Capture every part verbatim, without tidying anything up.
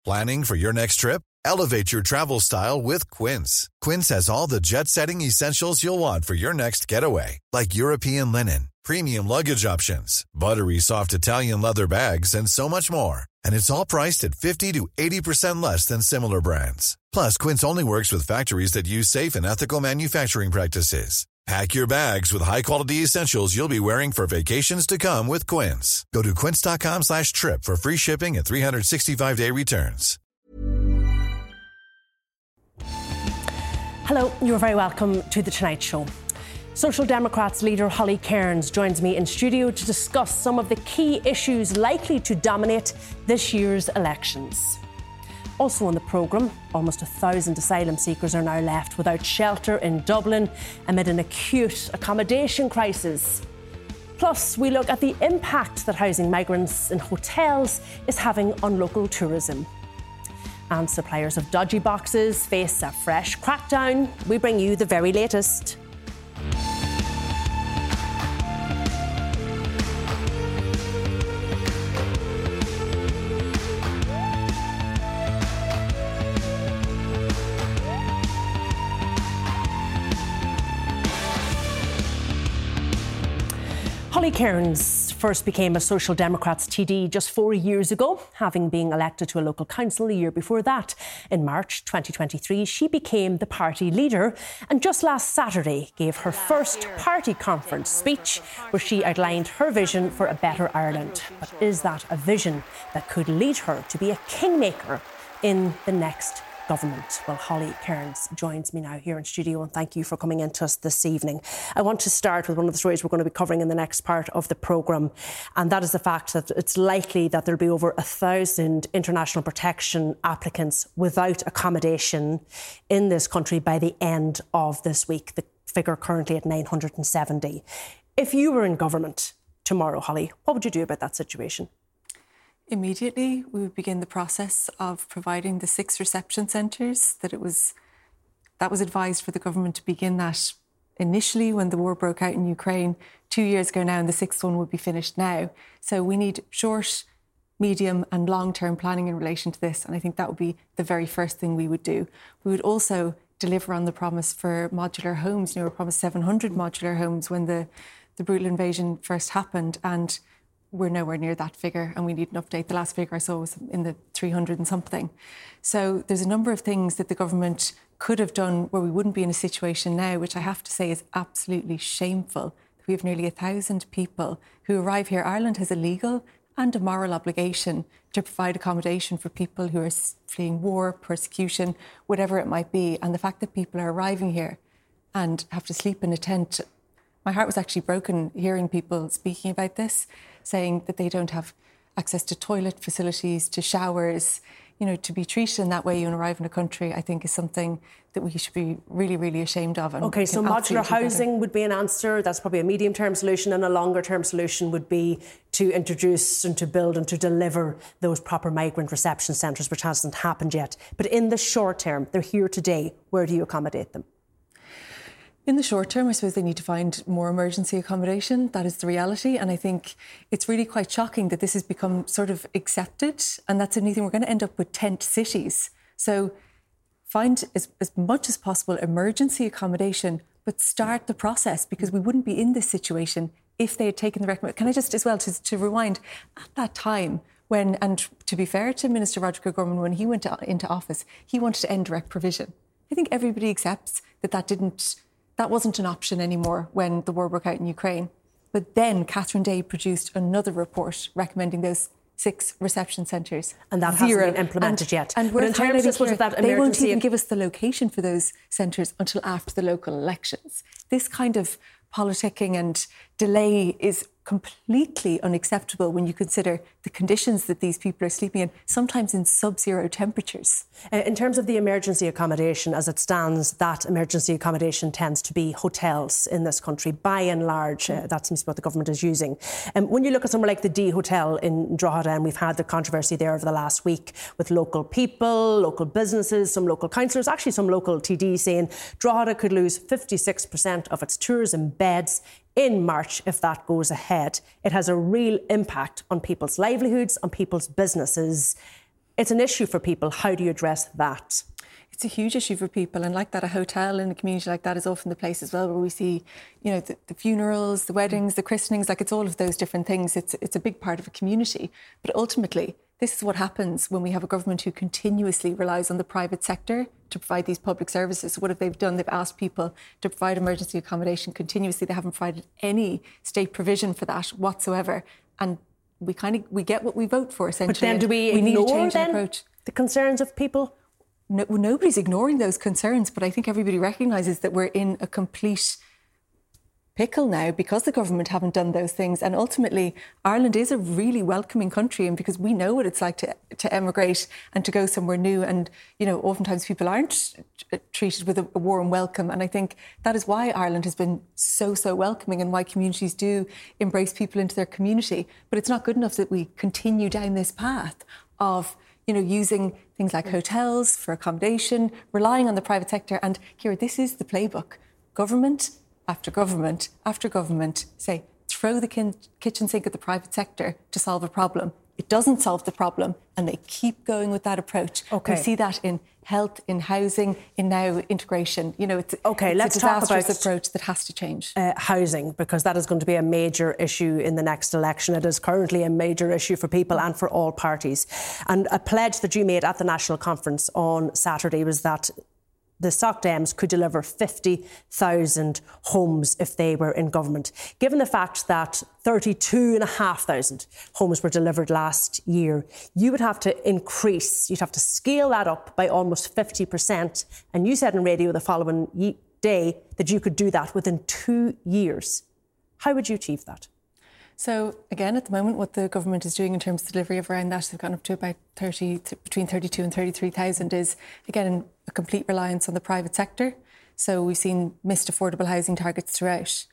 Planning for your next trip? Elevate your travel style with Quince. Quince has all the jet-setting essentials you'll want for your next getaway, like European linen, premium luggage options, buttery soft Italian leather bags, and so much more. And it's all priced at fifty to eighty percent less than similar brands. Plus, Quince only works with factories that use safe and ethical manufacturing practices. Pack your bags with high-quality essentials you'll be wearing for vacations to come with Quince. Go to quince.com slash trip for free shipping and three sixty-five day returns. Hello, you're very welcome to The Tonight Show. Social Democrats leader Holly Cairns joins me in studio to discuss some of the key issues likely to dominate this year's elections. Also on the programme, almost a thousand asylum seekers are now left without shelter in Dublin amid an acute accommodation crisis. Plus, we look at the impact that housing migrants in hotels is having on local tourism. And suppliers of dodgy boxes face a fresh crackdown. We bring you the very latest. Holly Cairns first became a Social Democrats T D just four years ago, having been elected to a local council a year before that. In March twenty twenty-three, she became the party leader and just last Saturday gave her first party conference speech where she outlined her vision for a better Ireland. But is that a vision that could lead her to be a kingmaker in the next government? Well, Holly Cairns joins me now here in studio, and thank you for coming in to us this evening. I want to start with one of the stories we're going to be covering in the next part of the programme, and that is the fact that it's likely that there'll be over a thousand international protection applicants without accommodation in this country by the end of this week. The figure currently at nine hundred seventy. If you were in government tomorrow, Holly, what would you do about that situation? Immediately, we would begin the process of providing the six reception centres that it was that was advised for the government to begin that initially when the war broke out in Ukraine two years ago now, and the sixth one would be finished now. So we need short, medium and long-term planning in relation to this, and I think that would be the very first thing we would do. We would also deliver on the promise for modular homes. You know, we promised seven hundred modular homes when the, the brutal invasion first happened, and we're nowhere near that figure, and we need an update. The last figure I saw was in the three hundred and something. So there's a number of things that the government could have done where we wouldn't be in a situation now, which I have to say is absolutely shameful. We have nearly a thousand people who arrive here. Ireland has a legal and a moral obligation to provide accommodation for people who are fleeing war, persecution, whatever it might be. And the fact that people are arriving here and have to sleep in a tent, my heart was actually broken hearing people speaking about this, saying that they don't have access to toilet facilities, to showers. You know, to be treated in that way when you arrive in a country, I think is something that we should be really, really ashamed of. And OK, so modular housing would be an answer. That's probably a medium-term solution, and a longer-term solution would be to introduce and to build and to deliver those proper migrant reception centres, which hasn't happened yet. But in the short term, they're here today. Where do you accommodate them? In the short term, I suppose they need to find more emergency accommodation. That is the reality. And I think it's really quite shocking that this has become sort of accepted. And that's anything, we're going to end up with tent cities. So find as, as much as possible emergency accommodation, but start the process, because we wouldn't be in this situation if they had taken the recommendation. Can I just as well, to, to rewind, at that time when, and to be fair to Minister Roderick O'Gorman, when he went to, into office, he wanted to end direct provision. I think everybody accepts that that didn't... That wasn't an option anymore when the war broke out in Ukraine. But then Catherine Day produced another report recommending those six reception centres. And that Zero. hasn't been implemented and, yet. And we're in terms of clear, that they won't even and... give us the location for those centres until after the local elections. This kind of politicking and delay is completely unacceptable when you consider the conditions that these people are sleeping in, sometimes in sub-zero temperatures. In terms of the emergency accommodation, as it stands, that emergency accommodation tends to be hotels in this country, by and large. Uh, that seems to be what the government is using. Um, when you look at somewhere like the D Hotel in Drogheda, and we've had the controversy there over the last week with local people, local businesses, some local councillors, actually some local T Ds saying Drogheda could lose fifty-six percent of its tourism beds in March if that goes ahead. It has a real impact on people's livelihoods, on people's businesses. It's an issue for people. How do you address that? It's a huge issue for people, and like that, a hotel in a community like that is often the place as well where we see, you know, the, the funerals, the weddings, the christenings, like it's all of those different things. It's it's a big part of a community. But ultimately, this is what happens when we have a government who continuously relies on the private sector to provide these public services. So what have they done? They've asked people to provide emergency accommodation continuously. They haven't provided any state provision for that whatsoever. And we kind of, we get what we vote for, essentially. But then do we, we ignore need to change then approach. The concerns of people? No, nobody's ignoring those concerns, but I think everybody recognises that we're in a complete pickle now because the government haven't done those things. And ultimately, Ireland is a really welcoming country, and because we know what it's like to to emigrate and to go somewhere new. And, you know, oftentimes people aren't treated with a, a warm welcome. And I think that is why Ireland has been so, so welcoming, and why communities do embrace people into their community. But it's not good enough that we continue down this path of, you know, using things like hotels for accommodation, relying on the private sector. And, Ciara, this is the playbook. Government after government after government say, throw the kin- kitchen sink at the private sector to solve a problem. It doesn't solve the problem, and they keep going with that approach. Okay. We see that in health, in housing, in now integration. You know, it's, okay, it's let's a talk disastrous about approach that has to change. Uh, housing, because that is going to be a major issue in the next election. It is currently a major issue for people and for all parties. And a pledge that you made at the National Conference on Saturday was that the Soc Dems could deliver fifty thousand homes if they were in government. Given the fact that thirty-two thousand five hundred homes were delivered last year, you would have to increase, you'd have to scale that up by almost fifty percent. And you said on radio the following day that you could do that within two years. How would you achieve that? So, again, at the moment, what the government is doing in terms of delivery of around that, they've gone up to about thirty, between thirty-two and thirty-three thousand, is, again, a complete reliance on the private sector. So we've seen missed affordable housing targets throughout.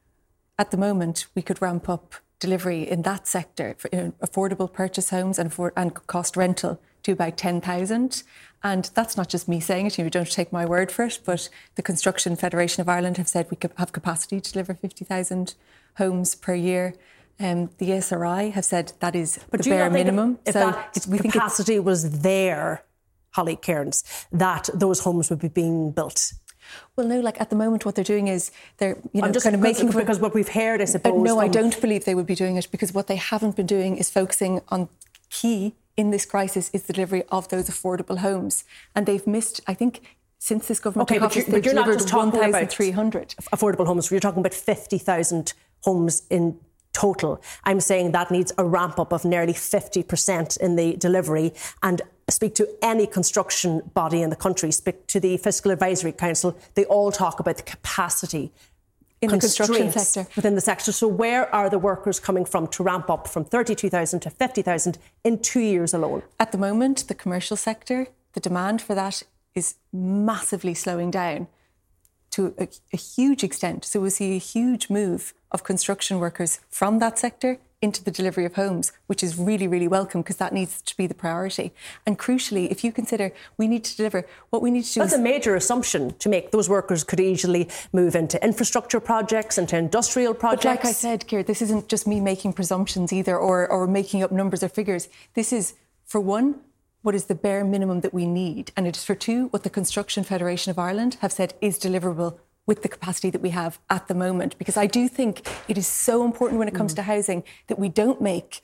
At the moment, we could ramp up delivery in that sector for you know, affordable purchase homes and, for, and cost rental to about ten thousand. And that's not just me saying it, you know, don't take my word for it, but the Construction Federation of Ireland have said we could have capacity to deliver fifty thousand homes per year. Um, the S R I have said that is but the bare minimum. If, if so that we capacity think was there, Holly Cairns, that those homes would be being built. Well, no, like at the moment, what they're doing is they're, you know, I'm just kind of making because what we've heard, I suppose. Uh, no, from... I don't believe they would be doing it, because what they haven't been doing is focusing on key in this crisis is the delivery of those affordable homes, and they've missed. I think since this government okay, took but you're, office, but you're not just talking about one thousand three hundred affordable homes. You're talking about fifty thousand homes in total. I'm saying that needs a ramp up of nearly fifty percent in the delivery. And speak to any construction body in the country, speak to the Fiscal Advisory Council, they all talk about the capacity in the construction sector within the sector. So where are the workers coming from to ramp up from thirty-two thousand to fifty thousand in two years alone? At the moment, the commercial sector, the demand for that is massively slowing down to a, a huge extent. So we'll see a huge move of construction workers from that sector into the delivery of homes, which is really, really welcome, because that needs to be the priority. And crucially, if you consider we need to deliver, what we need to do That's is... a major assumption to make. Those workers could easily move into infrastructure projects, into industrial projects. But like I said, Ciara, this isn't just me making presumptions either, or, or making up numbers or figures. This is, for one, what is the bare minimum that we need. And it is, for two, what the Construction Federation of Ireland have said is deliverable with the capacity that we have at the moment. Because I do think it is so important when it comes mm. to housing that we don't make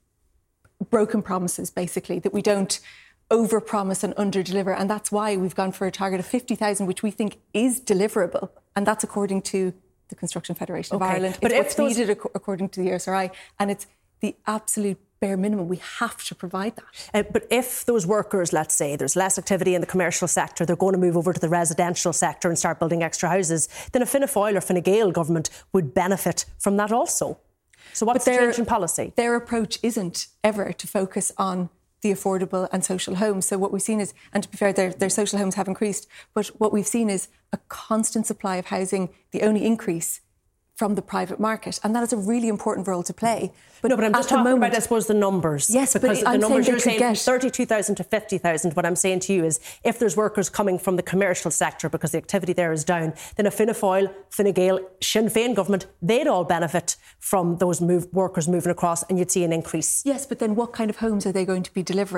broken promises, basically, that we don't over-promise and under-deliver. And that's why we've gone for a target of fifty thousand, which we think is deliverable. And that's according to the Construction Federation of okay. Ireland. But it's if what's those... needed ac- according to the S R I. And it's the absolute bare minimum. We have to provide that. Uh, but if those workers, let's say, there's less activity in the commercial sector, they're going to move over to the residential sector and start building extra houses, then a Fine Gael or Fine Gael government would benefit from that also. So what's the change in policy? Their approach isn't ever to focus on the affordable and social homes. So what we've seen is, and to be fair, their, their social homes have increased, but what we've seen is a constant supply of housing, the only increase from the private market. And that is a really important role to play. But no, but I'm just talking moment, about, I suppose, the numbers. Yes, because but the I'm numbers saying you're saying get... from thirty-two thousand to fifty thousand, what I'm saying to you is if there's workers coming from the commercial sector because the activity there is down, then a Fine Gael, Fine Gael, Sinn Féin government, they'd all benefit from those move, workers moving across, and you'd see an increase. Yes, but then what kind of homes are they going to be delivering?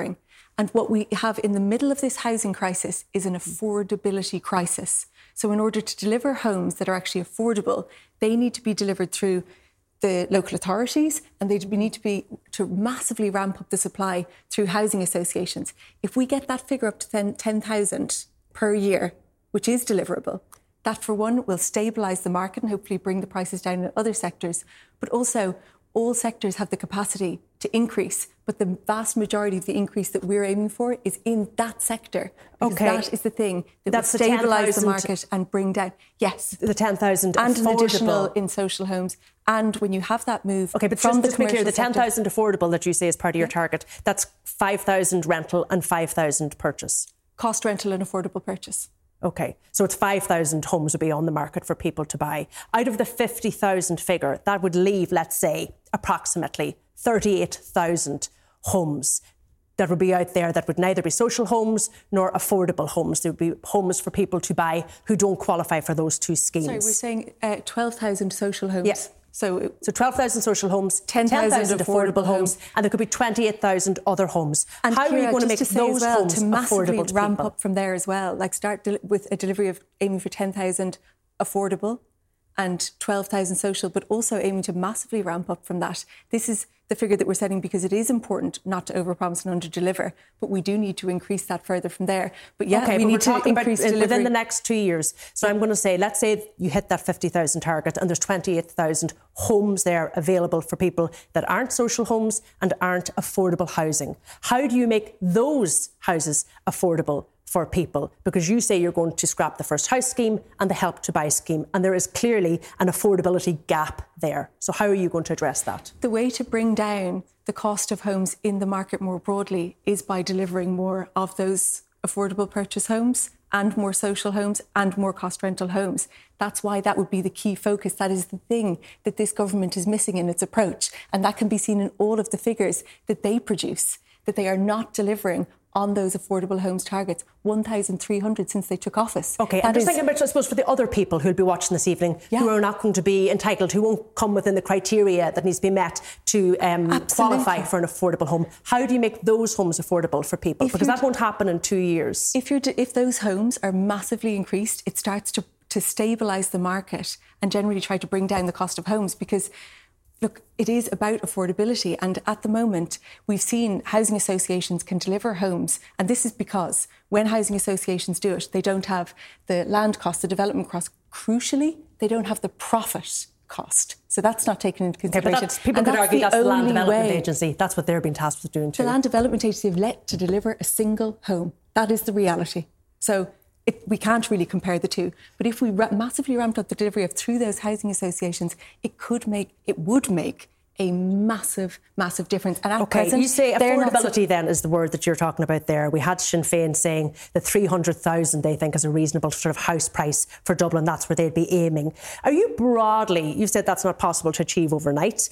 And what we have in the middle of this housing crisis is an affordability crisis. So in order to deliver homes that are actually affordable, they need to be delivered through the local authorities, and they need to be to massively ramp up the supply through housing associations. If we get that figure up to ten thousand per year, which is deliverable, that for one will stabilise the market and hopefully bring the prices down in other sectors. But also, all sectors have the capacity to increase, but the vast majority of the increase that we're aiming for is in that sector. Because okay. that is the thing that That's will the stabilise the market and bring down, yes. The ten thousand and affordable. an additional in social homes. And when you have that move okay, but from just, the just to be clear, the ten thousand affordable that you say is part of your yeah. target, that's five thousand rental and five thousand purchase. Cost rental and affordable purchase. OK, so it's five thousand homes would be on the market for people to buy. Out of the fifty thousand figure, that would leave, let's say, approximately thirty-eight thousand homes that would be out there that would neither be social homes nor affordable homes. There would be homes for people to buy who don't qualify for those two schemes. Sorry, we're saying uh, twelve thousand social homes. Yes. Yeah. So, so twelve thousand social homes, ten thousand affordable, affordable homes, and there could be twenty-eight thousand other homes. And how Ciara, are you going to make to those well, homes to massively affordable to ramp people? up from there as well? Like start del- with a delivery of aiming for ten thousand affordable and twelve thousand social, but also aiming to massively ramp up from that. This is the figure that we're setting because it is important not to overpromise and underdeliver, but we do need to increase that further from there. But yeah, okay, we but need we're to talking increase about delivery within the next two years. So I'm going to say, let's say you hit that fifty thousand target and there's twenty-eight thousand homes there available for people that aren't social homes and aren't affordable housing. How do you make those houses affordable for people? Because you say you're going to scrap the First House scheme and the Help to Buy scheme, and there is clearly an affordability gap there. So how are you going to address that? The way to bring down the cost of homes in the market more broadly is by delivering more of those affordable purchase homes and more social homes and more cost rental homes. That's why that would be the key focus. That is the thing that this government is missing in its approach. And that can be seen in all of the figures that they produce, that they are not delivering on those affordable homes targets, one thousand three hundred since they took office. OK, that I'm just is... thinking about, I suppose, for the other people who'll be watching this evening, yeah. who are not going to be entitled, who won't come within the criteria that needs to be met to um, qualify for an affordable home. How do you make those homes affordable for people? If because that won't happen in two years. If, you're de- if those homes are massively increased, it starts to, to stabilise the market and generally try to bring down the cost of homes because look, it is about affordability. And at the moment, we've seen housing associations can deliver homes. And this is because when housing associations do it, they don't have the land cost, the development cost. Crucially, they don't have the profit cost. So that's not taken into consideration. Okay, but that's, people and could that's argue the that's the Land only Development way. Agency. That's what they're being tasked with doing too. The Land Development Agency have let to deliver a single home. That is the reality. So It, we can't really compare the two. But if we ra- massively ramped up the delivery of through those housing associations, it could make, it would make a massive, massive difference. And at okay, present, you say affordability so- then is the word that you're talking about there. We had Sinn Féin saying that three hundred thousand they think is a reasonable sort of house price for Dublin. That's where they'd be aiming. Are you broadly, you said that's not possible to achieve overnight.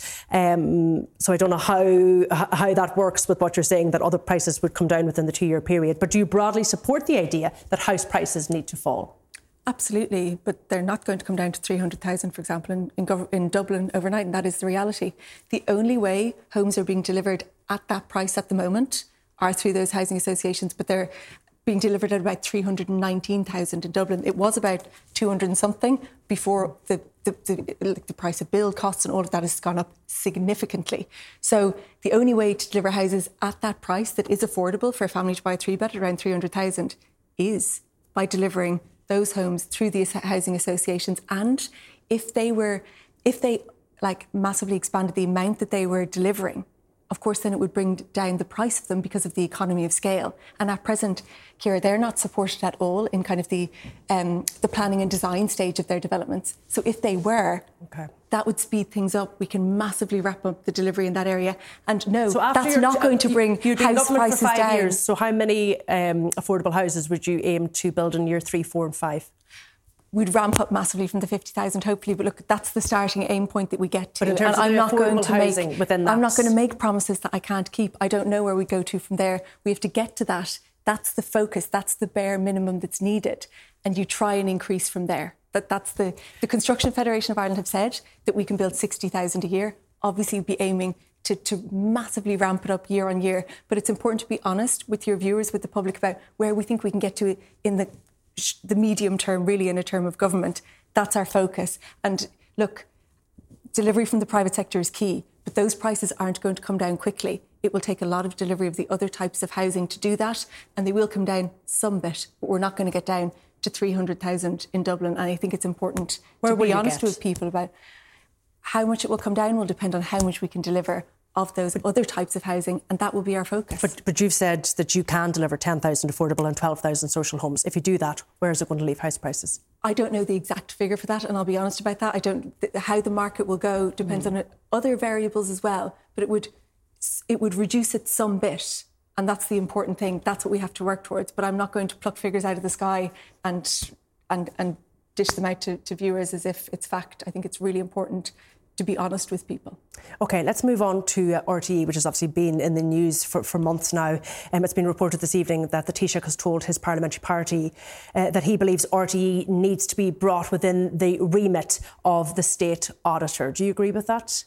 Um, so I don't know how, how that works with what you're saying, that other prices would come down within the two-year period. But do you broadly support the idea that house prices need to fall? Absolutely, but they're not going to come down to three hundred thousand, for example, in, in, Gov- in Dublin overnight, and that is the reality. The only way homes are being delivered at that price at the moment are through those housing associations, but they're being delivered at about three hundred nineteen thousand in Dublin. It was about two hundred and something before the, the, the, the price of build costs and all of that has gone up significantly. So the only way to deliver houses at that price that is affordable for a family to buy a three-bed at around three hundred thousand is by delivering those homes through these housing associations. And if they were, if they like massively expanded the amount that they were delivering, of course, then it would bring down the price of them because of the economy of scale. And at present, Ciara, they're not supported at all in kind of the um, the planning and design stage of their developments. So if they were, okay. that would speed things up. We can massively wrap up the delivery in that area. And no, so that's not going to bring you, house prices for five down. Years, so how many um, affordable houses would you aim to build in year three, four and five? We'd ramp up massively from the fifty thousand, hopefully. But look, that's the starting aim point that we get to. But in terms and of I'm not going to make, within that. I'm not going to make promises that I can't keep. I don't know where we go to from there. We have to get to that. That's the focus. That's the bare minimum that's needed. And you try and increase from there. That that's the the Construction Federation of Ireland have said that we can build sixty thousand a year. Obviously, we'd be aiming to, to massively ramp it up year on year. But it's important to be honest with your viewers, with the public, about where we think we can get to in the the medium term, really in a term of government. That's our focus. And look, delivery from the private sector is key, but those prices aren't going to come down quickly. It will take a lot of delivery of the other types of housing to do that, and they will come down some bit, but we're not going to get down to three hundred thousand in Dublin. And I think it's important Where to be honest get? with people about how much it will come down will depend on how much we can deliver of those other types of housing, and that will be our focus. But, but you've said that you can deliver ten thousand affordable and twelve thousand social homes. If you do that, where is it going to leave house prices? I don't know the exact figure for that, and I'll be honest about that. I don't. How the market will go depends mm. on other variables as well. But it would, it would reduce it some bit, and that's the important thing. That's what we have to work towards. But I'm not going to pluck figures out of the sky and and and dish them out to, to viewers as if it's fact. I think it's really important to be honest with people. OK, let's move on to uh, R T E, which has obviously been in the news for, for months now. Um, it's been reported this evening that the Taoiseach has told his parliamentary party uh, that he believes R T E needs to be brought within the remit of the state auditor. Do you agree with that?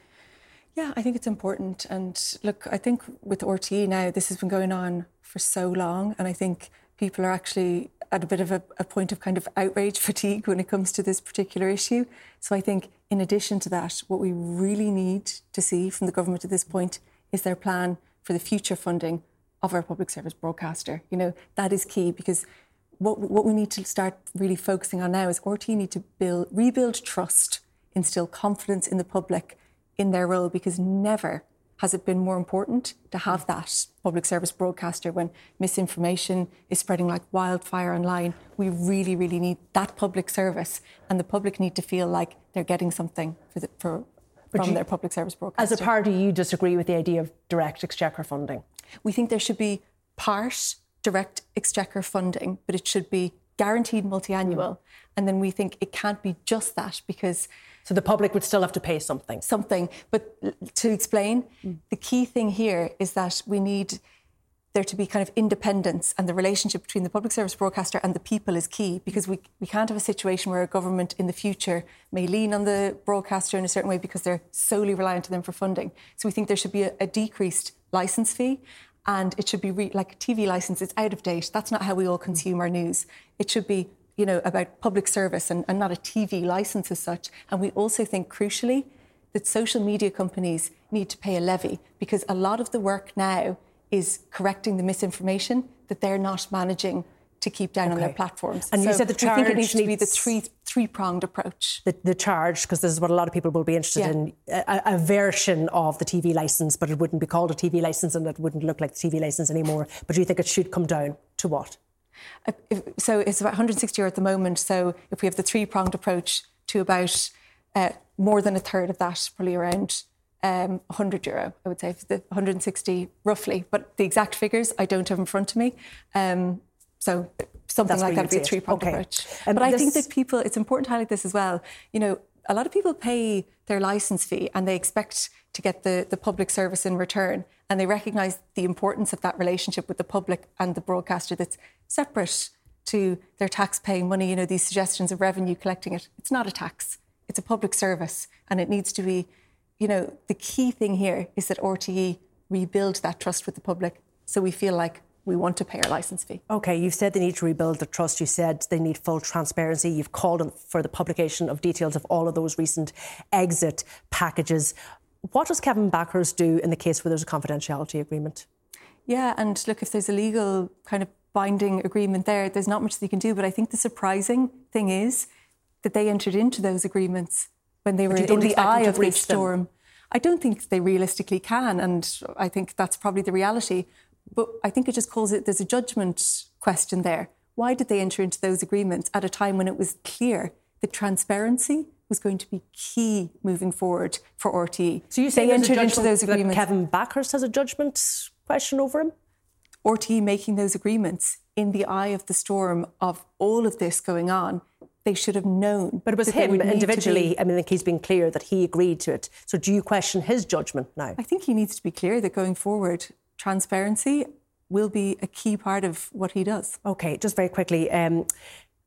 Yeah, I think it's important. And look, I think with R T E now, this has been going on for so long, and I think people are actually at a bit of a, a point of kind of outrage fatigue when it comes to this particular issue. So I think in addition to that, what we really need to see from the government at this point is their plan for the future funding of our public service broadcaster. You know, that is key, because what, what we need to start really focusing on now is R T E need to build, rebuild trust, instill confidence in the public in their role, because never has it been more important to have that public service broadcaster when misinformation is spreading like wildfire online. We really, really need that public service, and the public need to feel like they're getting something for the, for, from you, their public service broadcaster. As a party, you disagree with the idea of direct exchequer funding? We think there should be part direct exchequer funding, but it should be guaranteed multi-annual. Mm. And then we think it can't be just that, because so the public would still have to pay something? Something. But to explain, mm. the key thing here is that we need there to be kind of independence, and the relationship between the public service broadcaster and the people is key, because we, we can't have a situation where a government in the future may lean on the broadcaster in a certain way because they're solely reliant on them for funding. So we think there should be a, a decreased licence fee, and it should be re- like a T V licence. It's out of date. That's not how we all consume our news. It should be, you know, about public service and, and not a T V licence as such. And we also think, crucially, that social media companies need to pay a levy, because a lot of the work now is correcting the misinformation that they're not managing to keep down okay. on their platforms. And so you said the charge we think it needs, needs to be the three, three-pronged approach. The, the charge, because this is what a lot of people will be interested yeah. in, a, a version of the T V licence, but it wouldn't be called a T V licence and it wouldn't look like the T V licence anymore. But do you think it should come down to what? Uh, if, so it's about one hundred sixty euro at the moment. So if we have the three-pronged approach, to about uh, more than a third of that, probably around um, one hundred euro, I would say, for the one hundred sixty roughly. But the exact figures I don't have in front of me. Um, so something That's like that would be a three-pronged okay. approach. Um, but I think that people, it's important to highlight this as well. You know, a lot of people pay their licence fee and they expect to get the, the public service in return, and they recognise the importance of that relationship with the public and the broadcaster that's separate to their tax-paying money. You know, these suggestions of revenue collecting it. It's not a tax. It's a public service, and it needs to be, you know, the key thing here is that R T E rebuild that trust with the public, so we feel like we want to pay our licence fee. OK, you've said they need to rebuild the trust. You said they need full transparency. You've called for the publication of details of all of those recent exit packages. What does Kevin Bakhurst do in the case where there's a confidentiality agreement? Yeah, and look, if there's a legal kind of binding agreement there, there's not much they can do. But I think the surprising thing is that they entered into those agreements when they were in the eye of the storm. Them. I don't think they realistically can, and I think that's probably the reality. But I think it just calls it, there's a judgment question there. Why did they enter into those agreements at a time when it was clear that transparency was going to be key moving forward for R T E? So you say they entered into those agreements. Kevin Bakhurst has a judgment question over him? R T E making those agreements in the eye of the storm of all of this going on, they should have known. But it was him individually. I mean, I think he's been clear that he agreed to it. So do you question his judgment now? I think he needs to be clear that going forward, transparency will be a key part of what he does. OK, just very quickly, um,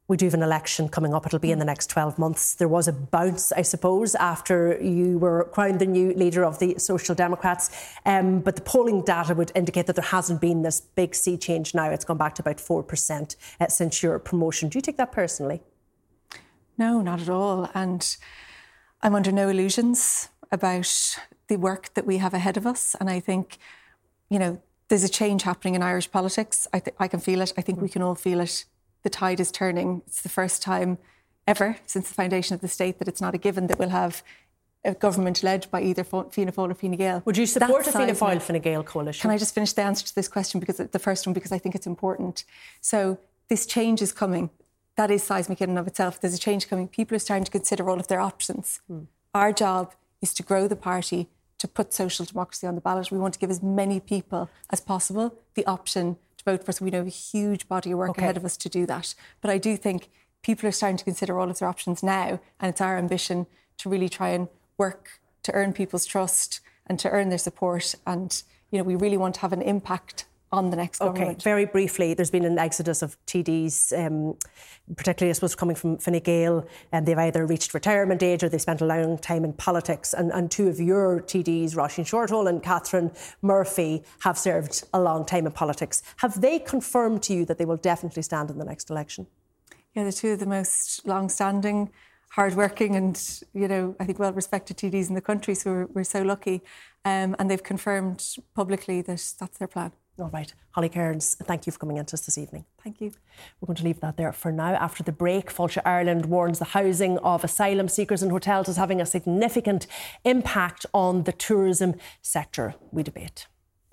We do have an election coming up. It'll be in the next twelve months. There was a bounce, I suppose, after you were crowned the new leader of the Social Democrats. Um, but the polling data would indicate that there hasn't been this big sea change now. It's gone back to about four percent uh, since your promotion. Do you take that personally? No, not at all. And I'm under no illusions about the work that we have ahead of us. And I think, you know, there's a change happening in Irish politics. I, th- I can feel it. I think we can all feel it. The tide is turning. It's the first time ever since the foundation of the state that it's not a given that we'll have a government led by either Fianna Fáil or Fine Gael. Would you support a Fianna Fáil Fine Gael coalition? Can I just finish the answer to this question, because the first one, because I think it's important. So this change is coming. That is seismic in and of itself. There's a change coming. People are starting to consider all of their options. Hmm. Our job is to grow the party, to put social democracy on the ballot. We want to give as many people as possible the option vote for us. We know a huge body of work okay. ahead of us to do that. But I do think people are starting to consider all of their options now, and it's our ambition to really try and work to earn people's trust and to earn their support. And, you know, we really want to have an impact on the next government. Okay, very briefly, there's been an exodus of T Ds, um, particularly I suppose coming from Fine Gael, and they've either reached retirement age or they spent a long time in politics. And, and two of your T Ds, Roisin Shortall and Catherine Murphy, have served a long time in politics. Have they confirmed to you that they will definitely stand in the next election? Yeah, they're two of the most long-standing, hard-working and, you know, I think well-respected T Ds in the country, so we're, we're so lucky. Um, and they've confirmed publicly that that's their plan. All right. Holly Cairns, thank you for coming in to us this evening. Thank you. We're going to leave that there for now. After the break, Fáilte Ireland warns the housing of asylum seekers in hotels is having a significant impact on the tourism sector. We debate.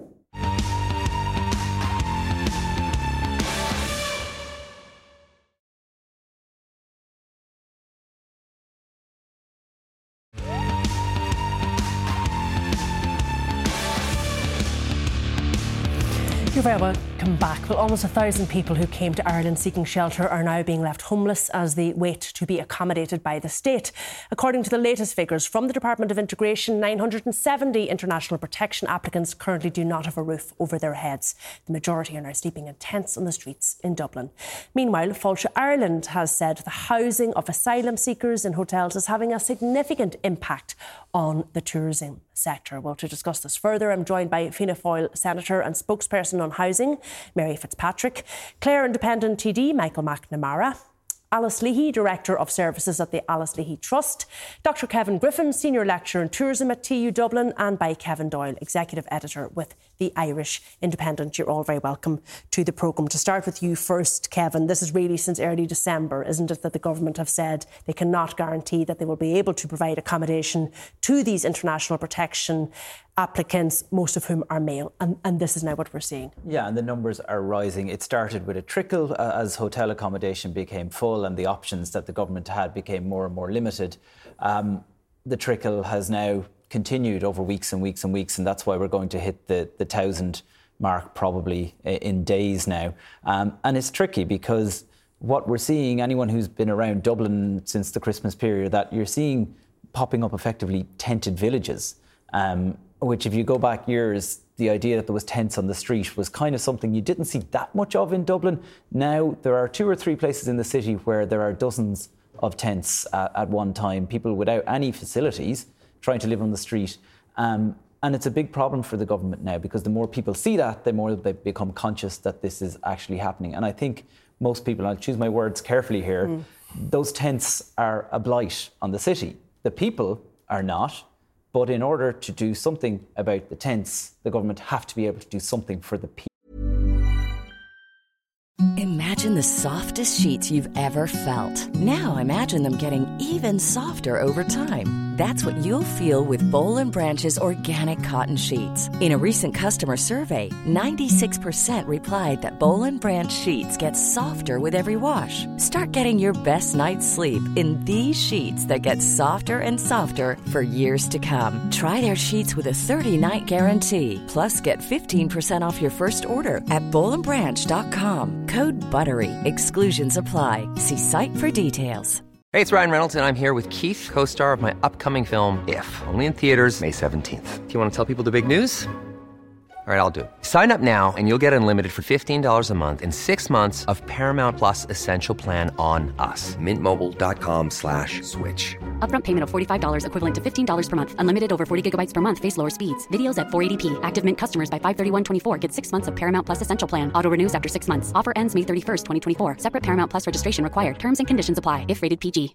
You're very welcome back. Well, almost a thousand people who came to Ireland seeking shelter are now being left homeless as they wait to be accommodated by the state. According to the latest figures from the Department of Integration, nine hundred seventy international protection applicants currently do not have a roof over their heads. The majority are now sleeping in tents on the streets in Dublin. Meanwhile, Fáilte Ireland has said the housing of asylum seekers in hotels is having a significant impact on the tourism sector. Well, to discuss this further, I'm joined by Fianna Fáil Senator and spokesperson on housing, Mary Fitzpatrick, Clare Independent T D, Michael McNamara, Alice Leahy, Director of Services at the Alice Leahy Trust, Doctor Kevin Griffin, Senior Lecturer in Tourism at T U Dublin, and by Kevin Doyle, Executive Editor with the Irish Independent. You're all very welcome to the programme. To start with you first, Kevin, this is really since early December, isn't it, that the government have said they cannot guarantee that they will be able to provide accommodation to these international protection applicants, most of whom are male, and, and this is now what we're seeing. Yeah, and the numbers are rising. It started with a trickle uh, as hotel accommodation became full and the options that the government had became more and more limited. Um, the trickle has now continued over weeks and weeks and weeks, and that's why we're going to hit the, the thousand mark probably in days now. Um, and it's tricky because what we're seeing, anyone who's been around Dublin since the Christmas period, that you're seeing popping up effectively tented villages. Um, which if you go back years, the idea that there was tents on the street was kind of something you didn't see that much of in Dublin. Now there are two or three places in the city where there are dozens of tents uh, at one time, people without any facilities trying to live on the street. Um, and it's a big problem for the government now, because the more people see that, the more they become conscious that this is actually happening. And I think most people, and I'll choose my words carefully here, mm. those tents are a blight on the city. The people are not. But in order to do something about the tents, the government have to be able to do something for the people. Imagine the softest sheets you've ever felt. Now imagine them getting even softer over time. That's what you'll feel with Boll and Branch's organic cotton sheets. In a recent customer survey, ninety-six percent replied that Boll and Branch sheets get softer with every wash. Start getting your best night's sleep in these sheets that get softer and softer for years to come. Try their sheets with a thirty-night guarantee. Plus, get fifteen percent off your first order at boll and branch dot com. Code BUTTERY. Exclusions apply. See site for details. Hey, it's Ryan Reynolds, and I'm here with Keith, co-star of my upcoming film, If, only in theaters May seventeenth. Do you want to tell people the big news? All right, I'll do it. Sign up now and you'll get unlimited for fifteen dollars a month and six months of Paramount Plus Essential Plan on us. Mint Mobile dot com slash switch. Upfront payment of forty-five dollars equivalent to fifteen dollars per month. Unlimited over forty gigabytes per month. Face lower speeds. Videos at four eighty p. Active Mint customers by five thirty-one twenty-four get six months of Paramount Plus Essential Plan. Auto renews after six months. Offer ends May thirty-first, twenty twenty-four. Separate Paramount Plus registration required. Terms and conditions apply if rated P G.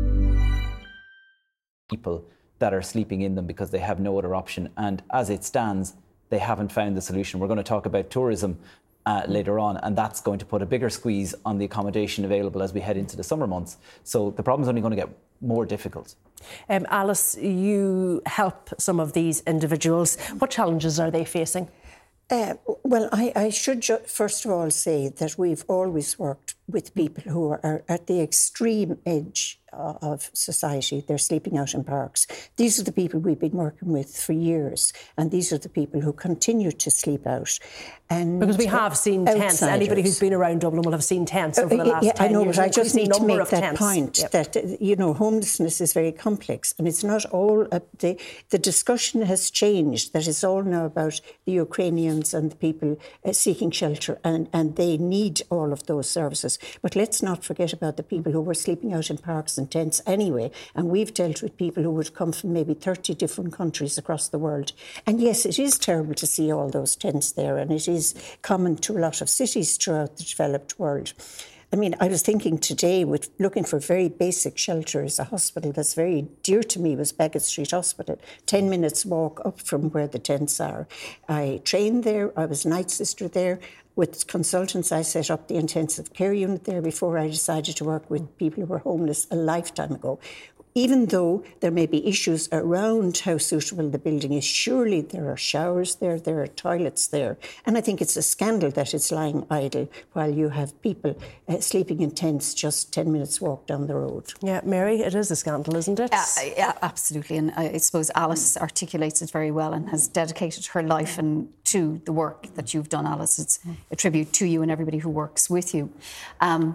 People that are sleeping in them because they have no other option. And as it stands, they haven't found the solution. We're going to talk about tourism uh, later on, and that's going to put a bigger squeeze on the accommodation available as we head into the summer months. So the problem's only going to get more difficult. Um, Alice, you help some of these individuals. What challenges are they facing? Uh, well, I, I should ju- first of all say that we've always worked with people who are, are at the extreme edge uh, of society. They're sleeping out in parks. These are the people we've been working with for years, and these are the people who continue to sleep out. And because we have seen tents. Anybody who's been around Dublin will have seen tents over the last uh, yeah, ten I know, years. but I just need to make that tents. point yep. that, uh, you know, homelessness is very complex, and it's not all... Uh, the, the discussion has changed, that it's all now about the Ukrainians and the people uh, seeking shelter, and, and they need all of those services. But let's not forget about the people who were sleeping out in parks and tents anyway, and we've dealt with people who would come from maybe thirty different countries across the world. And yes, it is terrible to see all those tents there, and it is common to a lot of cities throughout the developed world. I mean, I was thinking today, with looking for very basic shelters, a hospital that's very dear to me was Beckett Street Hospital, ten minutes walk up from where the tents are. I trained there, I was night sister there. With consultants, I set up the intensive care unit there before I decided to work with people who were homeless a lifetime ago. Even though there may be issues around how suitable the building is, surely there are showers there, there are toilets there. And I think it's a scandal that it's lying idle while you have people uh, sleeping in tents just ten minutes walk down the road. Yeah, Mary, it is a scandal, isn't it? Uh, yeah, absolutely. And I suppose Alice articulates it very well and has dedicated her life and to the work that you've done, Alice. It's a tribute to you and everybody who works with you. Um,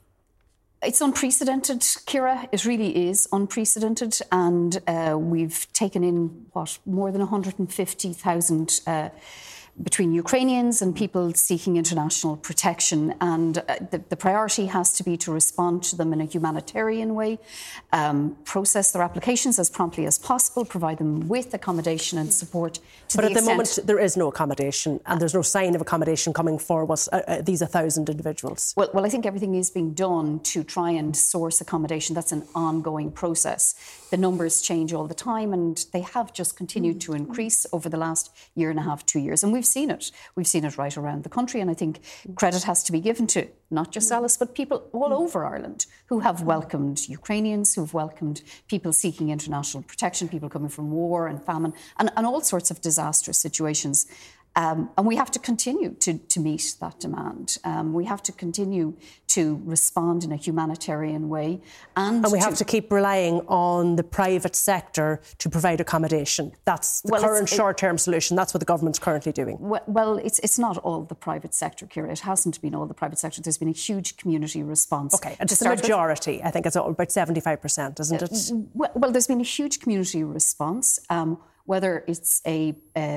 It's unprecedented, Ciara. It really is unprecedented. And uh, we've taken in, what, more than one hundred fifty thousand uh, between Ukrainians and people seeking international protection. And uh, the, the priority has to be to respond to them in a humanitarian way, um, process their applications as promptly as possible, provide them with accommodation and support. To but the at the extent... moment, there is no accommodation, and there's no sign of accommodation coming for us, uh, uh, these one thousand individuals. Well, well, I think everything is being done to try and source accommodation. That's an ongoing process. The numbers change all the time, and they have just continued to increase over the last year and a half, two years. And we've seen it. We've seen it right around the country. And I think credit has to be given to not just Alice, but people all over Ireland who have welcomed Ukrainians, who've welcomed people seeking international protection, people coming from war and famine, and, and all sorts of disastrous situations. Um, and we have to continue to, to meet that demand. Um, we have to continue to respond in a humanitarian way. And, and we to, have to keep relying on the private sector to provide accommodation. That's the well, current it, short-term solution. That's what the government's currently doing. Well, well it's, it's not all the private sector, Ciara. It hasn't been all the private sector. There's been a huge community response. OK, and it's the majority. With. I think it's about seventy-five percent, isn't it? Uh, well, well, there's been a huge community response. Um, whether it's a,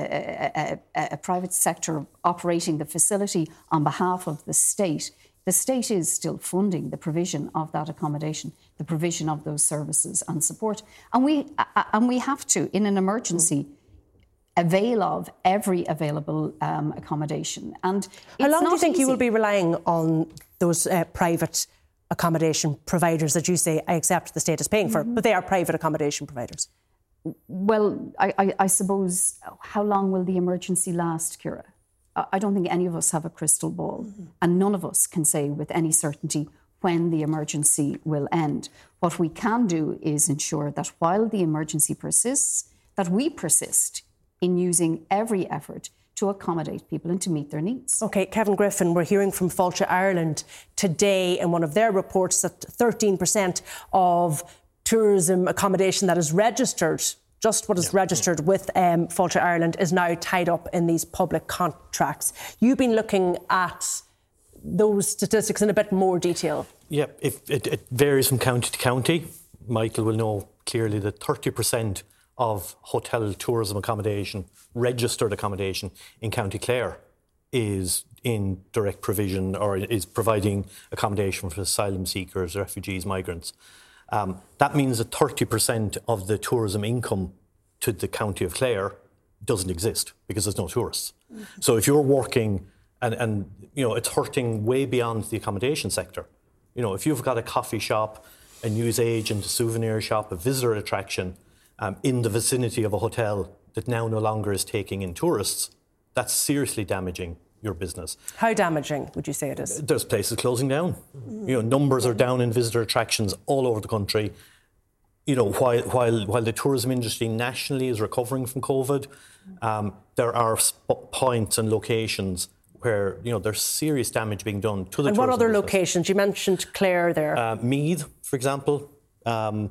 a, a, a private sector operating the facility on behalf of the state, the state is still funding the provision of that accommodation, the provision of those services and support. And we, and we have to, in an emergency, avail of every available um, accommodation. And how long do you think easy. you will be relying on those uh, private accommodation providers that you say, I accept the state is paying for, mm-hmm. but they are private accommodation providers? Well, I, I, I suppose, how long will the emergency last, Ciara? I don't think any of us have a crystal ball, mm-hmm. and none of us can say with any certainty when the emergency will end. What we can do is ensure that while the emergency persists, that we persist in using every effort to accommodate people and to meet their needs. OK, Kevin Griffin, we're hearing from Fáilte Ireland today in one of their reports that thirteen percent of tourism accommodation that is registered, just what is yeah. registered with um, Fáilte Ireland, is now tied up in these public contracts. You've been looking at those statistics in a bit more detail. Yeah, if it, it varies from county to county. Michael will know clearly that thirty percent of hotel tourism accommodation, registered accommodation in County Clare is in direct provision or is providing accommodation for asylum seekers, refugees, migrants. Um, that means that thirty percent of the tourism income to the County of Clare doesn't exist because there's no tourists. Mm-hmm. So if you're working and, and, you know, it's hurting way beyond the accommodation sector. You know, if you've got a coffee shop, a newsagent, a souvenir shop, a visitor attraction um, in the vicinity of a hotel that now no longer is taking in tourists, that's seriously damaging your business. How damaging would you say it is? There's places closing down. Mm. You know, numbers are down in visitor attractions all over the country. You know, while while while the tourism industry nationally is recovering from COVID, um, there are sp- points and locations where, you know, there's serious damage being done to the and tourism what other business. locations? You mentioned Clare there. Uh, Meath, for example, um,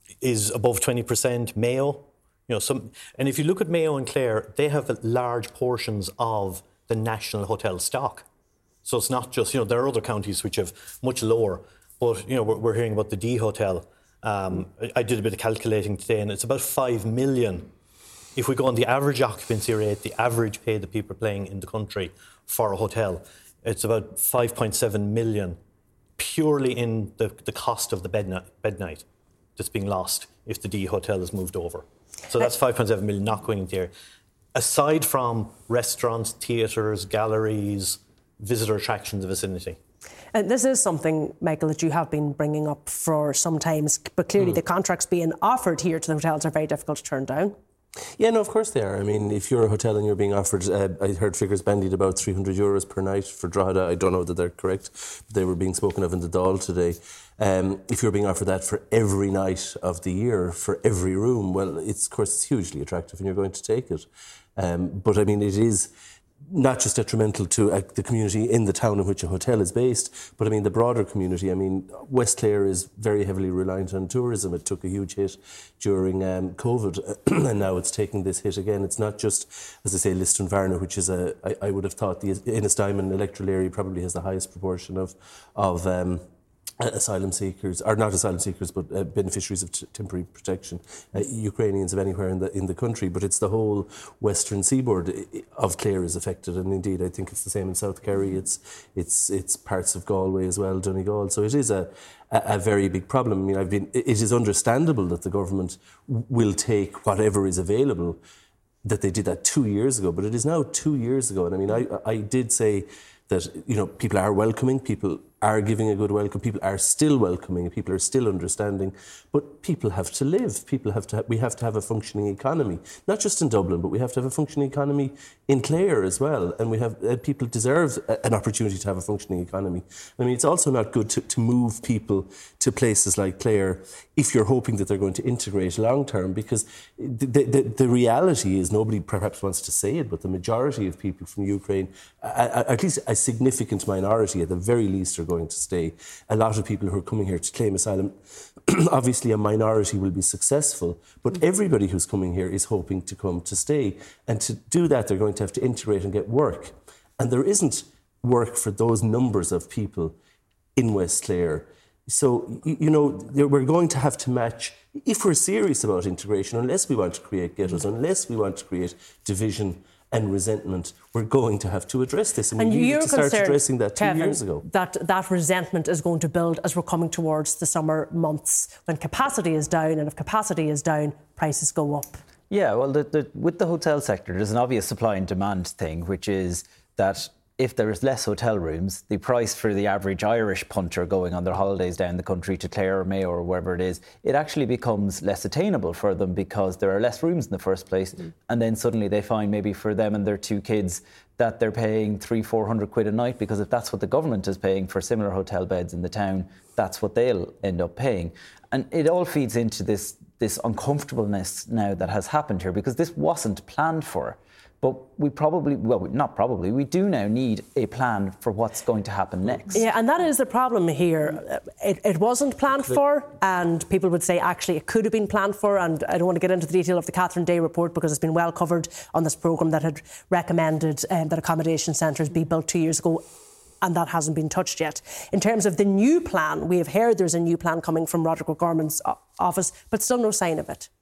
is above twenty percent. Mayo, you know, some, and if you look at Mayo and Clare, they have large portions of the national hotel stock. So it's not just, you know, there are other counties which have much lower, but, you know, we're, we're hearing about the D Hotel. Um, I, I did a bit of calculating today, and it's about five million. If we go on the average occupancy rate, the average pay that people are paying in the country for a hotel, it's about five point seven million purely in the, the cost of the bed, ni- bed night that's being lost if the D Hotel is moved over. So that's five point seven million not going into the area. Aside from restaurants, theatres, galleries, visitor attractions in the vicinity. And this is something, Michael, that you have been bringing up for some time, but clearly mm. the contracts being offered here to the hotels are very difficult to turn down. Yeah, no, of course they are. I mean, if you're a hotel and you're being offered, uh, I heard figures bandied about three hundred euros per night for Drogheda. I don't know that they're correct, but they were being spoken of in the Dáil today. Um, if you're being offered that for every night of the year, for every room, well, it's, of course, it's hugely attractive and you're going to take it. Um, but, I mean, it is not just detrimental to uh, the community in the town in which a hotel is based, but I mean the broader community. I mean, West Clare is very heavily reliant on tourism. It took a huge hit during um, COVID and now it's taking this hit again. It's not just, as I say, Liston-Varna, which is a, I, I would have thought the Ennis-Diamond electoral area probably has the highest proportion of, of um, asylum seekers, or not asylum seekers, but uh, beneficiaries of t- temporary protection, uh, Ukrainians of anywhere in the in the country. But it's the whole western seaboard of Clare is affected, and indeed I think it's the same in South Kerry. It's it's it's parts of Galway as well, Donegal. So it is a, a a very big problem. I mean, I've been. It is understandable that the government will take whatever is available. That they did that two years ago, but it is now two years ago. And I mean, I I did say that, you know, people are welcoming, people are giving a good welcome, people are still welcoming, people are still understanding, but people have to live. People have to. Ha- we have to have a functioning economy, not just in Dublin, but we have to have a functioning economy in Clare as well. And we have uh, people deserve a, an opportunity to have a functioning economy. I mean, it's also not good to, to move people to places like Clare if you're hoping that they're going to integrate long term, because the, the, the reality is, nobody perhaps wants to say it, but the majority of people from Ukraine, at least a significant minority at the very least, are going to stay. A lot of people who are coming here to claim asylum, obviously a minority will be successful, but everybody who's coming here is hoping to come to stay. And to do that, they're going to have to integrate and get work. And there isn't work for those numbers of people in West Clare. So, you know, we're going to have to match, if we're serious about integration, unless we want to create ghettos, unless we want to create division and resentment, we're going to have to address this. And, and we needed to start addressing that two Kevin, years ago. That, that resentment is going to build as we're coming towards the summer months, when capacity is down, and if capacity is down, prices go up. Yeah, well, the, the, with the hotel sector, there's an obvious supply and demand thing, which is that if there is less hotel rooms, the price for the average Irish punter going on their holidays down the country to Clare or Mayo or wherever it is, it actually becomes less attainable for them because there are less rooms in the first place. Mm. And then suddenly they find maybe for them and their two kids that they're paying three, four hundred quid a night, because if that's what the government is paying for similar hotel beds in the town, that's what they'll end up paying. And it all feeds into this, this uncomfortableness now that has happened here, because this wasn't planned for. But we probably, well, not probably, we do now need a plan for what's going to happen next. Yeah, and that is the problem here. It, it wasn't planned for, and people would say, actually, it could have been planned for. And I don't want to get into the detail of the Catherine Day report, because it's been well covered on this programme, that had recommended um, that accommodation centres be built two years ago. And that hasn't been touched yet. In terms of the new plan, we have heard there's a new plan coming from Roderick O'Gorman's office, but still no sign of it.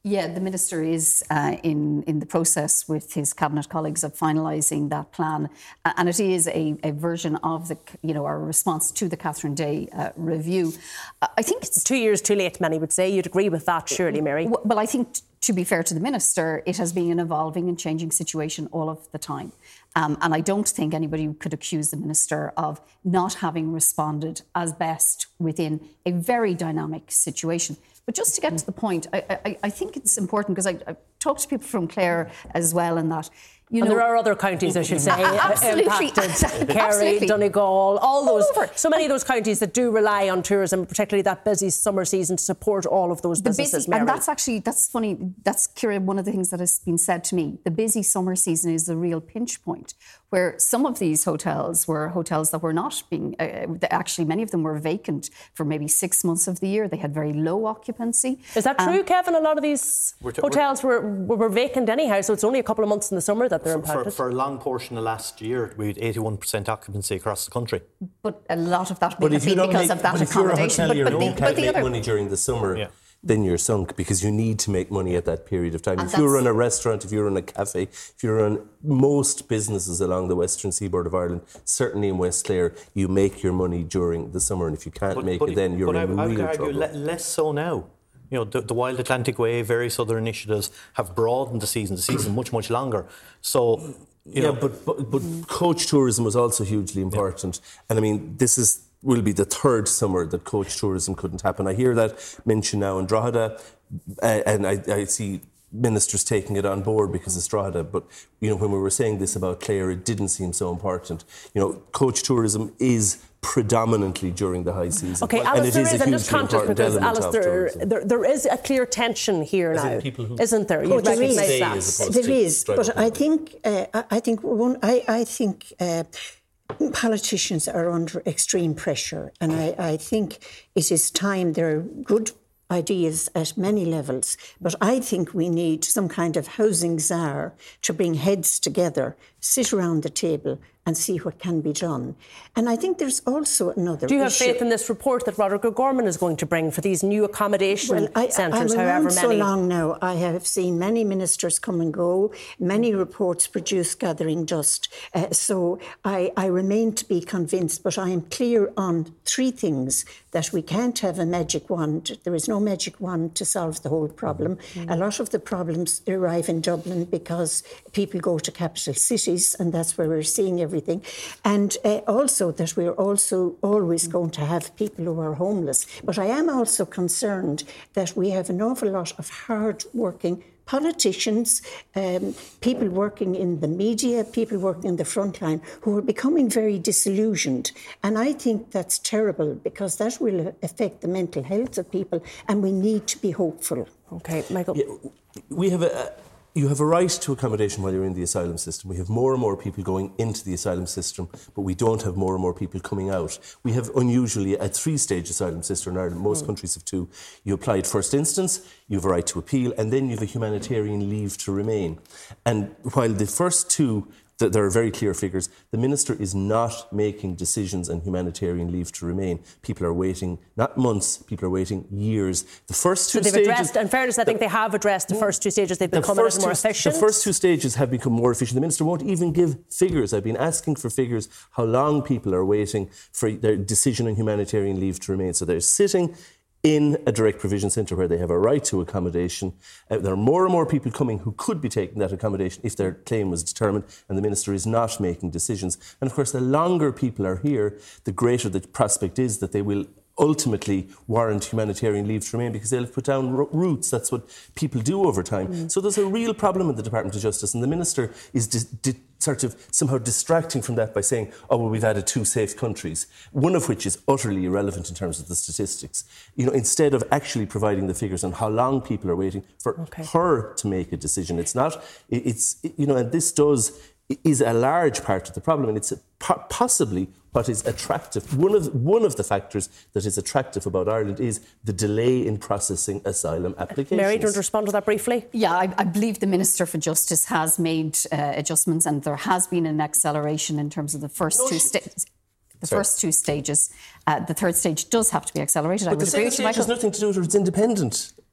Yeah, the Minister is uh, in, in the process with his Cabinet colleagues of finalising that plan. Uh, and it is a, a version of the, you know, our response to the Catherine Day uh, review. Uh, I think it's... Two years too late, many would say. You'd agree with that, surely, Mary? Well, I think, t- to be fair to the Minister, it has been an evolving and changing situation all of the time. Um, and I don't think anybody could accuse the Minister of not having responded as best within a very dynamic situation. But just to get to the point, I, I, I think it's important, because I, I talked to people from Clare as well, and that, you and know... there are other counties, I should say, absolutely. impacted. Kerry, Donegal, all those, so many of those counties that do rely on tourism, particularly that busy summer season, to support all of those businesses. The busy, and that's actually, that's funny, that's, Ciara, one of the things that has been said to me. The busy summer season is the real pinch point, where some of these hotels were hotels that were not being, uh, actually many of them were vacant for maybe six months of the year. They had very low occupancy. Is that true, um, Kevin? A lot of these t- hotels were, were vacant anyhow, so it's only a couple of months in the summer that they're for, impacted. For, for a long portion of last year, we had eighty-one percent occupancy across the country. But a lot of that but may have been because make, of that but accommodation. If you're a hotelier, but, but you the, can't but the make other... money during the summer. Yeah. Then you're sunk, because you need to make money at that period of time. And if you run a restaurant, if you run a cafe, if you run most businesses along the western seaboard of Ireland, certainly in West Clare, you make your money during the summer, and if you can't but, make but, it, then you're but in I, real I would trouble. argue le- less so now. You know, the, the Wild Atlantic Way, various other initiatives have broadened the season, the season much, much longer. So, you yeah, know, but, but but coach tourism was also hugely important, yeah. And I mean, this is will be the third summer that coach tourism couldn't happen. I hear that mentioned now in Drogheda, uh, and I, I see ministers taking it on board because it's Drogheda. But you know, when we were saying this about Clare, it didn't seem so important. You know, coach tourism is predominantly during the high season. Okay, and Alice, it there is is, a I'm hugely just conscious important because, element Alice, of there, tourism. there, there is a clear tension here As now, in people who- isn't there? Oh, You there is. recognise that. There is, but I think uh, I think one. I, I think uh, politicians are under extreme pressure, and I, I think it is time. There are good ideas at many levels, but I think we need some kind of housing czar to bring heads together, sit around the table and see what can be done. And I think there's also another Do you have issue. faith in this report that Roderick O'Gorman is going to bring for these new accommodation well, I, centres, I'm however around many? so long now, I have seen many ministers come and go, many reports produced gathering dust. Uh, so I, I remain to be convinced, but I am clear on three things: that we can't have a magic wand. There is no magic wand to solve the whole problem. Mm-hmm. A lot of the problems arrive in Dublin because people go to capital cities, and that's where we're seeing everything. And uh, also that we're also always going to have people who are homeless. But I am also concerned that we have an awful lot of hard-working politicians, um, people working in the media, people working in the front line, who are becoming very disillusioned. And I think that's terrible, because that will affect the mental health of people, and we need to be hopeful. OK, Michael. Yeah, we have a... You have a right to accommodation while you're in the asylum system. We have more and more people going into the asylum system, but we don't have more and more people coming out. We have unusually a three-stage asylum system in Ireland. Most mm. countries have two. You apply at first instance, you have a right to appeal, and then you have a humanitarian leave to remain. And while the first two, th- there are very clear figures, the Minister is not making decisions on humanitarian leave to remain. People are waiting, not months, people are waiting years. The first two so they've stages... addressed, in fairness, I think they have addressed the first two stages. They've become a little more efficient. The first two stages have become more efficient. The Minister won't even give figures. I've been asking for figures, how long people are waiting for their decision on humanitarian leave to remain. So they're sitting in a direct provision centre where they have a right to accommodation. Uh, there are more and more people coming who could be taking that accommodation if their claim was determined, and the Minister is not making decisions. And of course, the longer people are here, the greater the prospect is that they will ultimately warrant humanitarian leave to remain, because they'll have put down ro- roots. That's what people do over time. Mm. So there's a real problem in the Department of Justice, and the Minister is di- di- sort of somehow distracting from that by saying, oh, well, we've added two safe countries, one of which is utterly irrelevant in terms of the statistics. You know, instead of actually providing the figures on how long people are waiting for okay. her to make a decision. It's not, it's, you know, and this does, is a large part of the problem, and it's possibly what is attractive. One of one of the factors that is attractive about Ireland is the delay in processing asylum applications. Mary, do you want to respond to that briefly? Yeah, I, I believe the Minister for Justice has made uh, adjustments, and there has been an acceleration in terms of the first no, two stages. The Sorry. first two stages. Uh, the third stage does have to be accelerated. But I would the agree second with you, stage Michael. has nothing to do with it. It's independent.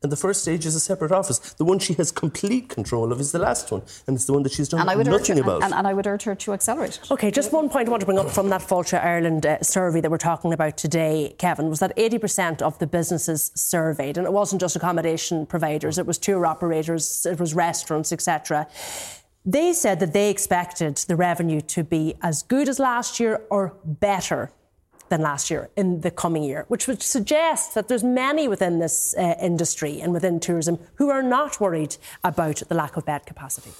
And the first stage is a separate office. The one she has complete control of is the last one. And it's the one that she's done and I would nothing urge her, about. And, and I would urge her to accelerate it. OK, just one point I want to bring up from that Fáilte Ireland uh, survey that we're talking about today, Kevin, was that eighty percent of the businesses surveyed, and it wasn't just accommodation providers, it was tour operators, it was restaurants, et cetera. They said that they expected the revenue to be as good as last year or better than last year in the coming year, which would suggest that there's many within this uh, industry and within tourism who are not worried about the lack of bed capacity.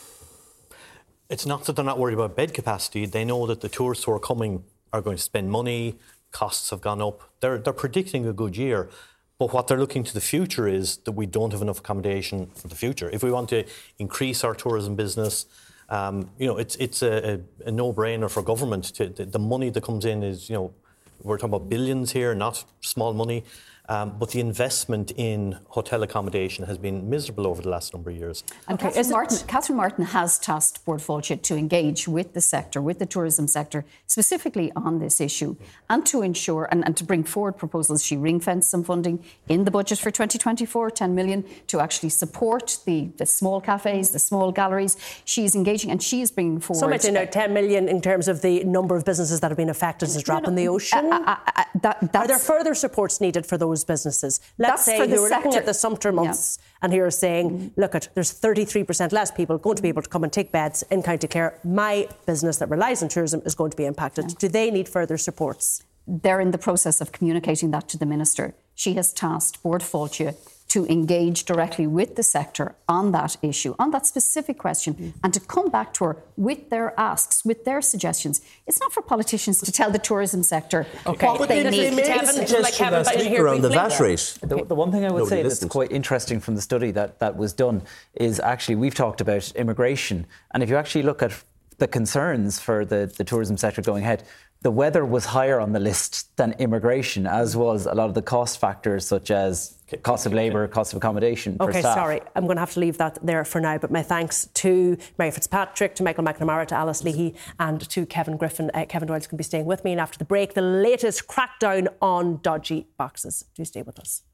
It's not that they're not worried about bed capacity. They know that the tourists who are coming are going to spend money, costs have gone up. They're, they're predicting a good year. But what they're looking to the future is that we don't have enough accommodation for the future. If we want to increase our tourism business, um, you know, it's it's a, a, a no-brainer for government. To, the, the money that comes in is, you know, we're talking about billions here, not small money. Um, but the investment in hotel accommodation has been miserable over the last number of years. And okay. Catherine, Martin, Catherine Martin has tasked Bord Fáilte to engage with the sector, with the tourism sector, specifically on this issue, and to ensure and, and to bring forward proposals. She ring-fenced some funding in the budget for twenty twenty-four, ten million, to actually support the, the small cafes, the small galleries. She's engaging and she is bringing forward... So much, you know, ten million in terms of the number of businesses that have been affected as a drop no, no, in the ocean. Uh, uh, uh, that, Are there further supports needed for those businesses? Let's say who are looking at the Sumpter months yeah. and here are saying, mm-hmm. look, at there's thirty-three percent less people going to be able to come and take beds in County Clare. My business that relies on tourism is going to be impacted. Yeah. Do they need further supports? They're in the process of communicating that to the Minister. She has tasked Bord Fáilte to engage directly with the sector on that issue, on that specific question, mm. and to come back to her with their asks, with their suggestions. It's not for politicians to tell the tourism sector okay. what they need. They made a suggestion last week around the V A T rate. The, the one thing I would Nobody say listened. That's quite interesting from the study that, that was done is actually we've talked about immigration. And if you actually look at the concerns for the, the tourism sector going ahead, the weather was higher on the list than immigration, as was a lot of the cost factors such as cost of labour, cost of accommodation for OK, staff. sorry, I'm going to have to leave that there for now, but my thanks to Mary Fitzpatrick, to Michael McNamara, to Alice Leahy and to Kevin Griffin. Uh, Kevin Doyle's going to be staying with me, and after the break, the latest crackdown on dodgy boxes. Do stay with us.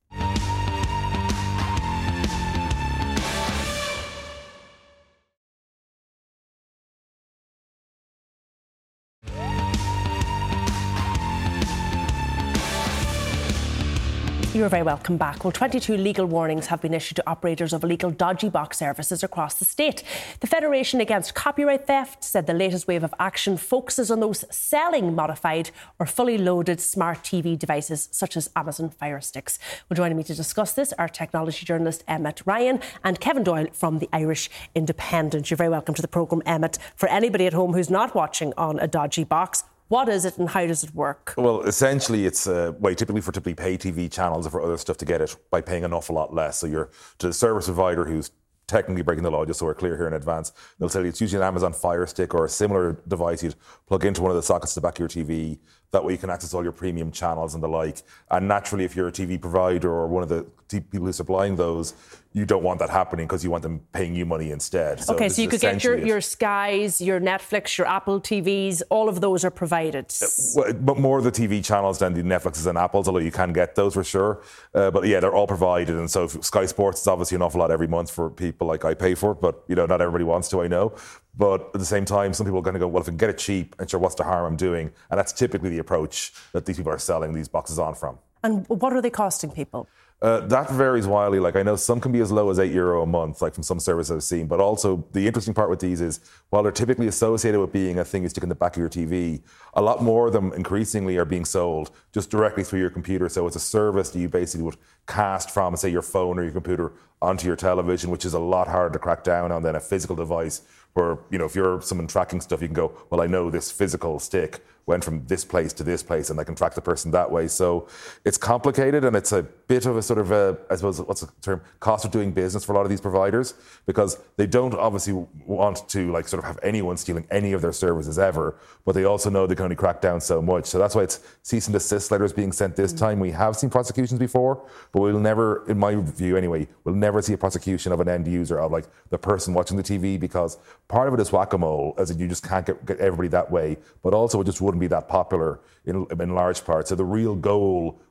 You're very welcome back. Well, twenty-two legal warnings have been issued to operators of illegal dodgy box services across the state. The Federation Against Copyright Theft said the latest wave of action focuses on those selling modified or fully loaded smart T V devices such as Amazon Fire Sticks. Well, joining me to discuss this are technology journalist Emmett Ryan and Kevin Doyle from the Irish Independent. You're very welcome to the programme, Emmett. For anybody at home who's not watching on a dodgy box, what is it and how does it work? Well, essentially, it's a way typically for typically pay T V channels or for other stuff to get it by paying an awful lot less. So you're to the service provider who's technically breaking the law, just so we're clear here in advance. They'll tell you it's usually an Amazon Fire Stick or a similar device you'd plug into one of the sockets at the back of your T V. That way you can access all your premium channels and the like. And naturally, if you're a T V provider or one of the t- people who's supplying those, you don't want that happening because you want them paying you money instead. So okay, so you could get your, your Skies, your Netflix, your Apple T Vs, all of those are provided. Uh, well, but more of the T V channels than the Netflixes and Apples, although you can get those for sure. Uh, but yeah, they're all provided. And so Sky Sports is obviously an awful lot every month for people like I pay for it, but you know, not everybody wants to, I know. But at the same time, some people are going to go, well, if I can get it cheap, and sure, what's the harm I'm doing? And that's typically the approach that these people are selling these boxes on from. And what are they costing people? Uh, that varies wildly. Like I know some can be as low as eight euro a month, like from some services I've seen. But also the interesting part with these is, while they're typically associated with being a thing you stick in the back of your T V, a lot more of them increasingly are being sold just directly through your computer. So it's a service that you basically would cast from, say, your phone or your computer onto your television, which is a lot harder to crack down on than a physical device. Where, you know, if you're someone tracking stuff, you can go, well, I know this physical stick went from this place to this place, and I can track the person that way. So it's complicated, and it's a bit of a sort of a, I suppose, what's the term, cost of doing business for a lot of these providers, because they don't obviously want to like sort of have anyone stealing any of their services ever, but they also know they can only crack down so much. So that's why it's cease and desist letters being sent this time. We have seen prosecutions before, but we'll never, in my view anyway, we'll never see a prosecution of an end user, of like the person watching the T V, because part of it is whack-a-mole, as in you just can't get, get everybody that way, but also it just wouldn't be that popular in, in large part. So the real goal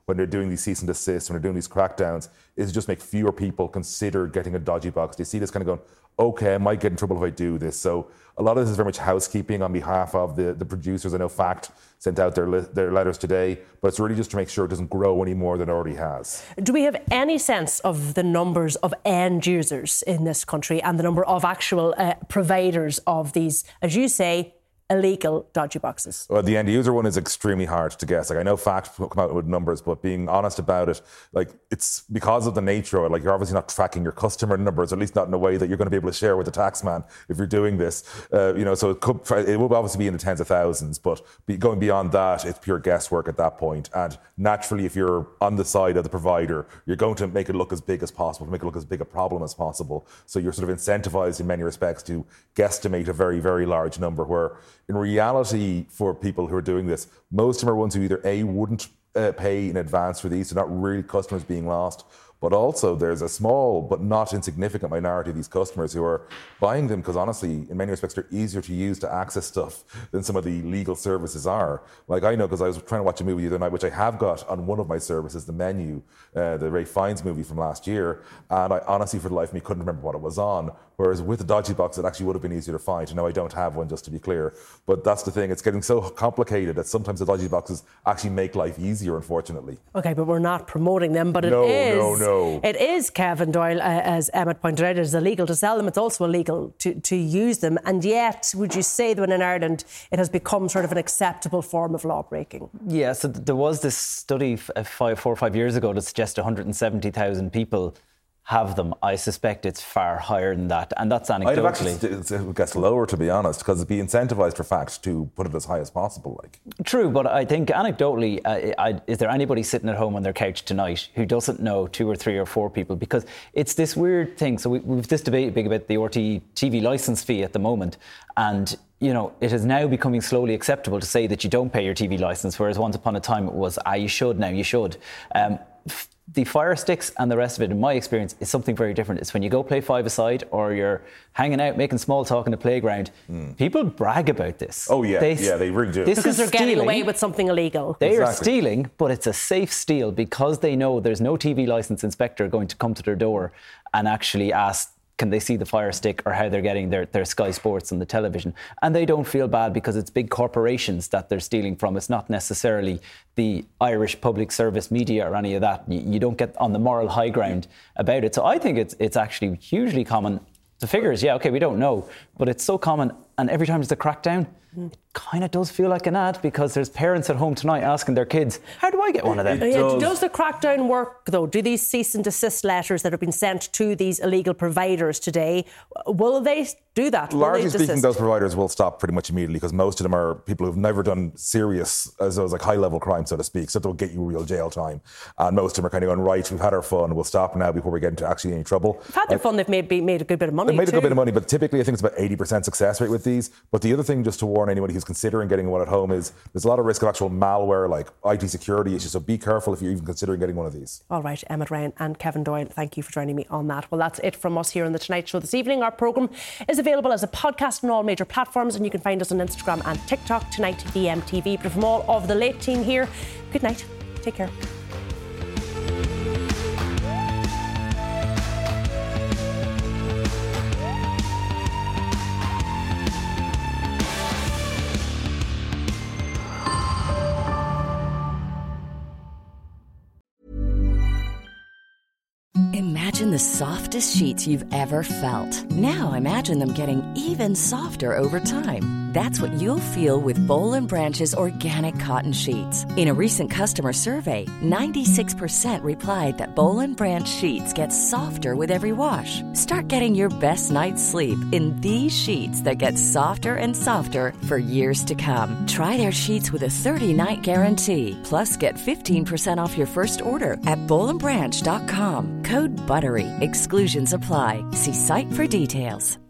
when they're doing these cease and desist, when they're doing these crackdowns, is to just make fewer people consider getting a dodgy box. They see this kind of going, okay, I might get in trouble if I do this. So a lot of this is very much housekeeping on behalf of the, the producers. I know Fact sent out their, li- their letters today, but it's really just to make sure it doesn't grow any more than it already has. Do we have any sense of the numbers of end users in this country and the number of actual uh, providers of these, as you say, illegal dodgy boxes? Well, the end user one is extremely hard to guess. Like, I know Fact will come out with numbers, but being honest about it, like, it's because of the nature of it. Like, you're obviously not tracking your customer numbers, at least not in a way that you're going to be able to share with the taxman if you're doing this. Uh, you know, so it could, it will obviously be in the tens of thousands, but be, going beyond that, it's pure guesswork at that point. And naturally, if you're on the side of the provider, you're going to make it look as big as possible, make it look as big a problem as possible. So you're sort of incentivized in many respects to guesstimate a very, very large number, where in reality, for people who are doing this, most of them are ones who either A, wouldn't uh, pay in advance for these, so not really customers being lost, but also there's a small but not insignificant minority of these customers who are buying them because honestly, in many respects, they're easier to use to access stuff than some of the legal services are. Like, I know, because I was trying to watch a movie the other night, which I have got on one of my services, The Menu, uh, the Ralph Fiennes movie from last year, and I honestly, for the life of me, couldn't remember what it was on. Whereas with the dodgy box, it actually would have been easier to find. Now, I don't have one, just to be clear. But that's the thing. It's getting so complicated that sometimes the dodgy boxes actually make life easier, unfortunately. OK, but we're not promoting them. But it no, is, no, no. It is, Kevin Doyle, uh, as Emmett pointed out, it is illegal to sell them. It's also illegal to, to use them. And yet, would you say that in Ireland, it has become sort of an acceptable form of law breaking? Yeah, so there was this study five, four or five years ago that suggested one hundred seventy thousand people have them. I suspect it's far higher than that, and that's anecdotally. I'd have actually, it gets lower, to be honest, because it'd be incentivised for Fact to put it as high as possible. Like, true, but I think anecdotally, uh, I, is there anybody sitting at home on their couch tonight who doesn't know two or three or four people? Because it's this weird thing. So we, we've this debate big about the R T T V licence fee at the moment, and you know, it is now becoming slowly acceptable to say that you don't pay your T V licence, whereas once upon a time it was, ah, you should now, you should. Um, The Fire Sticks and the rest of it, in my experience, is something very different. It's when you go play five-a-side or you're hanging out, making small talk in the playground, mm. people brag about this. Oh, yeah, they, yeah, they really do. This because they're stealing. Getting away with something illegal. They exactly. are stealing, but it's a safe steal because they know there's no T V licence inspector going to come to their door and actually ask, can they see the Fire Stick or how they're getting their, their Sky Sports on the television. And they don't feel bad because it's big corporations that they're stealing from. It's not necessarily the Irish public service media or any of that. You, you don't get on the moral high ground about it. So I think it's it's actually hugely common. The figures, yeah, OK, we don't know, but it's so common. And every time there's a crackdown, it kind of does feel like an ad because there's parents at home tonight asking their kids, how do I get one of them? It does. does the crackdown work, though? Do these cease and desist letters that have been sent to these illegal providers today, will they do that? Will Largely they speaking, desist? those providers will stop pretty much immediately because most of them are people who've never done serious, as those like high-level crime, so to speak, so they'll get you real jail time. And most of them are kind of going, right, we've had our fun, we'll stop now before we get into actually any trouble. They've had their uh, fun, they've made, made a good bit of money They've made too. a good bit of money, but typically I think it's about eighty percent success rate with these. But the other thing, just to warn anybody who's considering getting one at home, is there's a lot of risk of actual malware, like I T security issues, so be careful if you're even considering getting one of these. All right, Emmett Ryan and Kevin Doyle, thank you for joining me on that. Well, that's it from us here on The Tonight Show this evening. Our programme is available as a podcast on all major platforms, and you can find us on Instagram and TikTok, Tonight V M T V. But from all of the late team here, good night, take care. Imagine the softest sheets you've ever felt. Now imagine them getting even softer over time. That's what you'll feel with Boll and Branch's organic cotton sheets. In a recent customer survey, ninety-six percent replied that Boll and Branch sheets get softer with every wash. Start getting your best night's sleep in these sheets that get softer and softer for years to come. Try their sheets with a thirty-night guarantee. Plus, get fifteen percent off your first order at boll and branch dot com. Code BUTTERY. Exclusions apply. See site for details.